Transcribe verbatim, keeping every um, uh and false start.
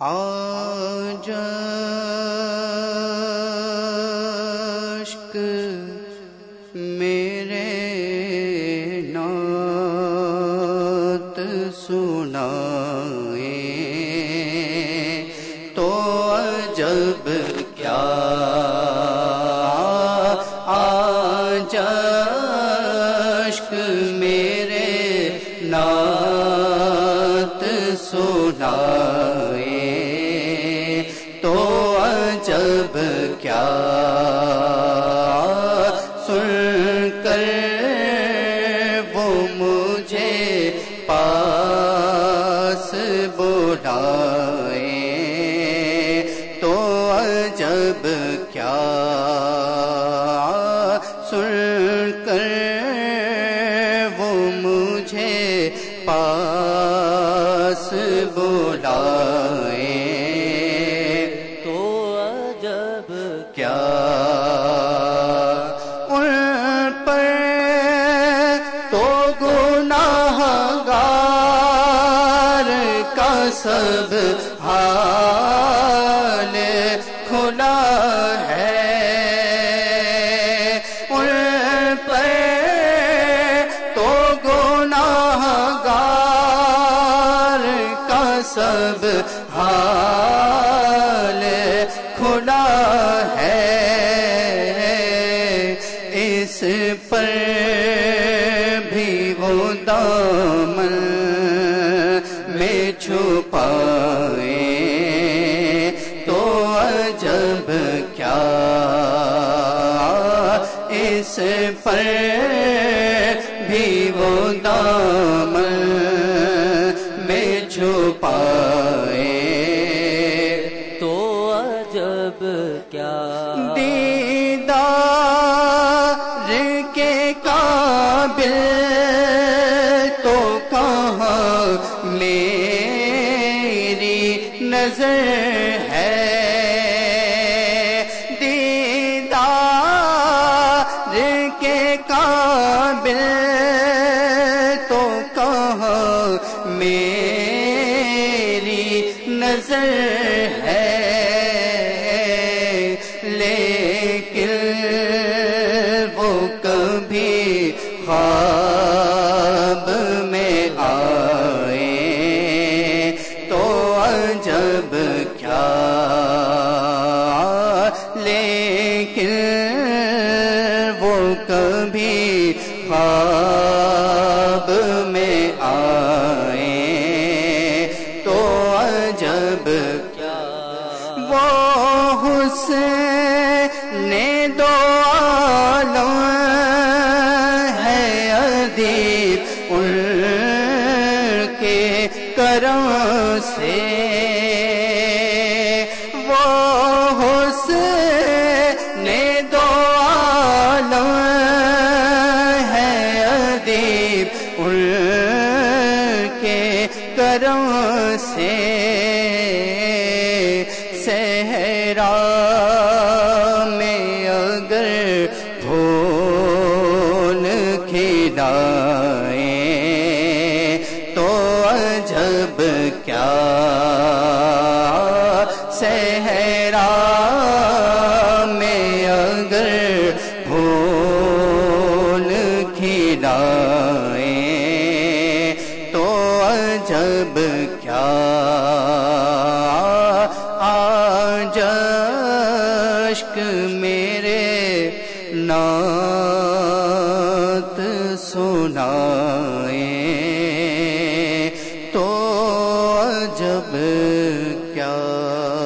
آج اشک میرے نعت سنائے تو عجب کیا آج اشک میرے نعت سنائے تو عجب کیا سن کر وہ مجھے پاس بلائے تو عجب کیا سن کر وہ مجھے پاس بلائے تو عجب کیا ان پر تو گناہ گار کا سب حال کھلا ہے ان پر تو گناہ گار کا سب حال کھلا ہے اس پر بھی وہ دامن میں چھپائے تو عجب کیا اس پر بھی وہ دامن میں چھپائے تو عجب کیا دیدار کے قابل تو کہاں میری نظر ہے دیدار کے قابل تو کہاں میری نظر ہے لیکن وہ کبھی خواب میں آئے تو عجب کیا لیکن وہ کبھی خواب میں آئے تو عجب کیا وہ حسن دو عالم ہے ادیب ان کے کرم سے وہ حسن دو عالم ہے ادیب ان کے کرم سے صحرا میں اگر پھول کھلائے تو عجب کیا صحرا میں اگر پھول کھلائے تو عجب کیا آج اشک میرے نعت سنائے تو عجب کیا